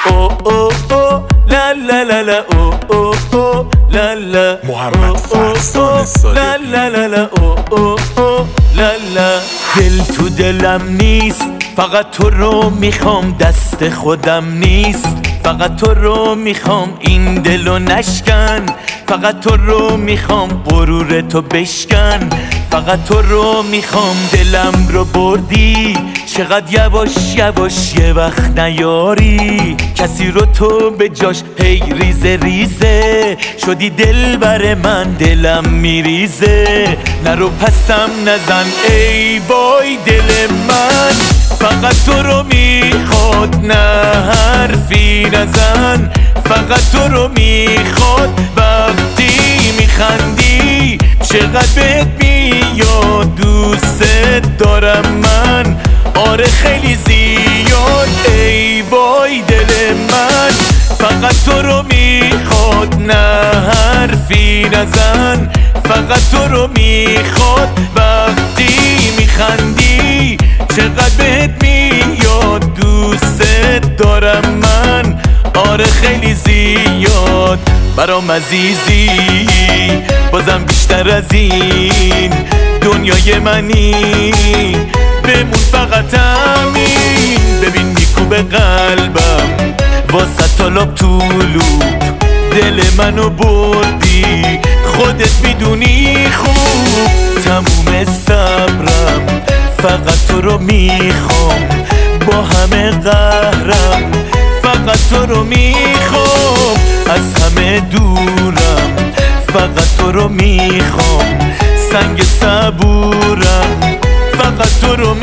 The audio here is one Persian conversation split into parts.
او او او لا لا لا لا او او او لا لا محمد فرزان صادقی لا لا لا لا او او او لا لا. دل تو دلم نیست، فقط تو رو میخوام، دست خودم نیست، فقط تو رو میخوام، این دلو نشکن، فقط تو رو میخوام، غرور تو بشکن، فقط تو رو میخوام. دلم رو بردی چقدر یواش یواش، یه وقت نیاری کسی رو تو به جاش، هی ریزه ریزه شدی دل بر من، دلم میریزه، نرو پسم نزن ای وای دل من، فقط تو رو میخواد، نه حرفی نزن، فقط تو رو میخواد. وقتی میخندی چقدر بهت میاد، دوست دارم من، آره خیلی زیاد ای وای دل من، فقط تو رو میخواد، نه حرفی نزن، فقط تو رو میخواد. وقتی میخندی چقدر بهت میاد، دوست دارم من، آره خیلی زیاد. برام عزیزی بازم بیشتر از این، دنیای منی بمون فقط همین. ببین میکوبه قلبم واسه طلاب طولوب، دل منو بردی خودت میدونی خوب، تموم صبرم فقط تو رو میخوام، با همه قهرم فقط تو رو میخوام، از همه دورم فقط تو رو میخوام، سنگ صبورم فقط تو رو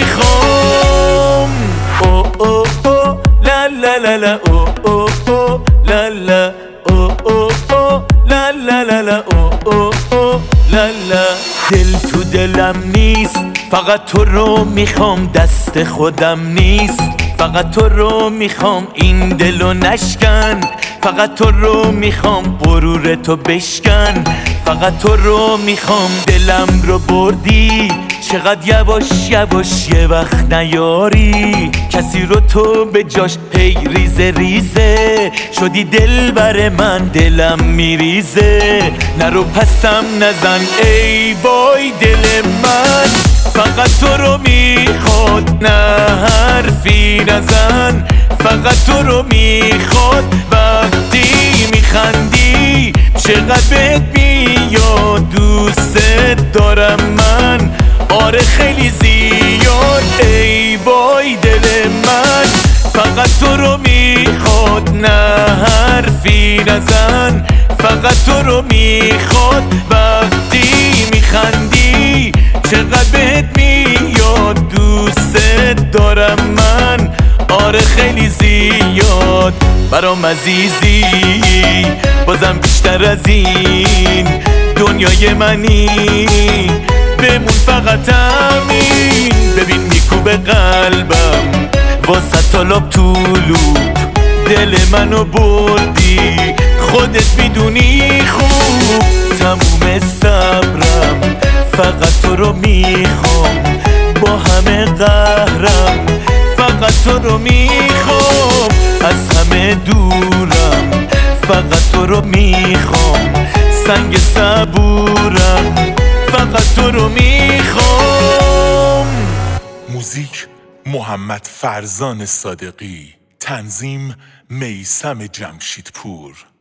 میخوام. او او او لا لا لا لا او او او لا لا او او او لا لا لا لا او او او لا لا. دل تو دلم نیست، فقط تو رو میخوام، دست خودم نیست، فقط تو رو میخوام، این دلو نشکن، فقط تو رو میخوام، غرور تو بشکن، فقط تو رو میخوام. دلم رو بردی چقدر یواش یواش، یه وقت نیاری کسی رو تو به جاش، هی ریزه ریزه شدی دل بر من، دلم میریزه، نرو پسم نزن ای وای دل من، فقط تو رو میخواد، نه حرفی نزن، فقط تو رو میخواد. وقتی میخندی چقدر بهت میاد، دوست دارم من، آره خیلی زیاد ای وای دل من، فقط تو رو میخواد، نه حرفی نزن، فقط تو رو میخواد. وقتی میخندی چقدر بهت میاد، دوست دارم من، آره خیلی زیاد. برام عزیزی بازم بیشتر از این، دنیای منی بمون فقط همین. ببین میکوبه قلبم واسه طلاب طولوب، دل منو بردی خودت میدونی خوب، تموم صبرم فقط تو رو میخوام، با همه قهرم فقط تو رو میخوام، از همه دورم فقط تو رو میخوام، سنگ صبورم فقط تو رو میخوام. موزیک محمد فرزان صادقی، تنظیم میثم جمشیدپور.